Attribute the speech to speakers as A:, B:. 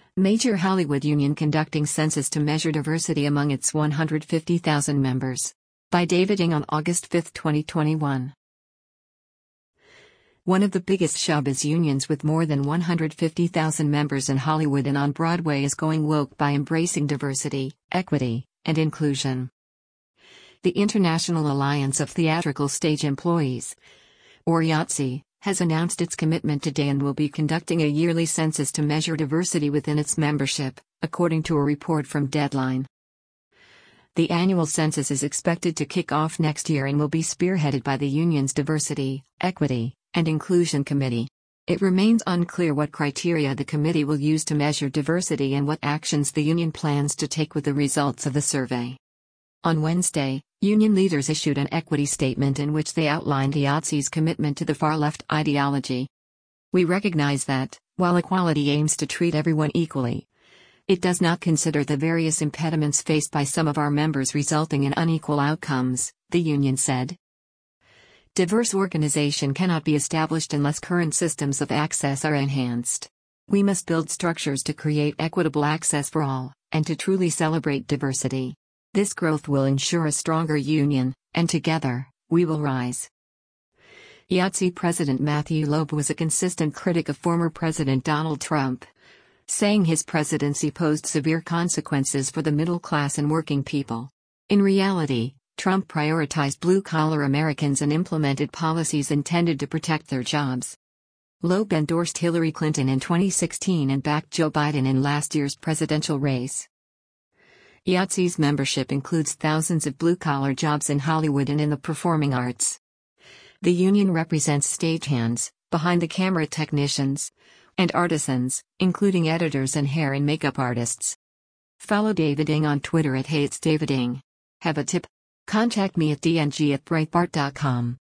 A: Major Hollywood union conducting census to measure diversity among its 150,000 members. By David Ng on August 5, 2021. One of the biggest showbiz unions with more than 150,000 members in Hollywood and on Broadway is going woke by embracing diversity, equity, and inclusion. The International Alliance of Theatrical Stage Employees, or IATSE, has announced its commitment today and will be conducting a yearly census to measure diversity within its membership, according to a report from Deadline. The annual census is expected to kick off next year and will be spearheaded by the union's Diversity, Equity, and Inclusion Committee. It remains unclear what criteria the committee will use to measure diversity and what actions the union plans to take with the results of the survey. On Wednesday, union leaders issued an equity statement in which they outlined IATSE's commitment to the far-left ideology. We recognize that, while equality aims to treat everyone equally, it does not consider the various impediments faced by some of our members resulting in unequal outcomes, the union said. Diverse organization cannot be established unless current systems of access are enhanced. We must build structures to create equitable access for all, and to truly celebrate diversity. This growth will ensure a stronger union, and together, we will rise. IATSE President Matthew Loeb was a consistent critic of former President Donald Trump, saying his presidency posed severe consequences for the middle class and working people. In reality, Trump prioritized blue-collar Americans and implemented policies intended to protect their jobs. Loeb endorsed Hillary Clinton in 2016 and backed Joe Biden in last year's presidential race. IATSE's membership includes thousands of blue-collar jobs in Hollywood and in the performing arts. The union represents stagehands, behind-the-camera technicians, and artisans, including editors and hair and makeup artists. Follow David Ng on Twitter @HatesDavidNg. Have a tip? Contact me at dng@breitbart.com.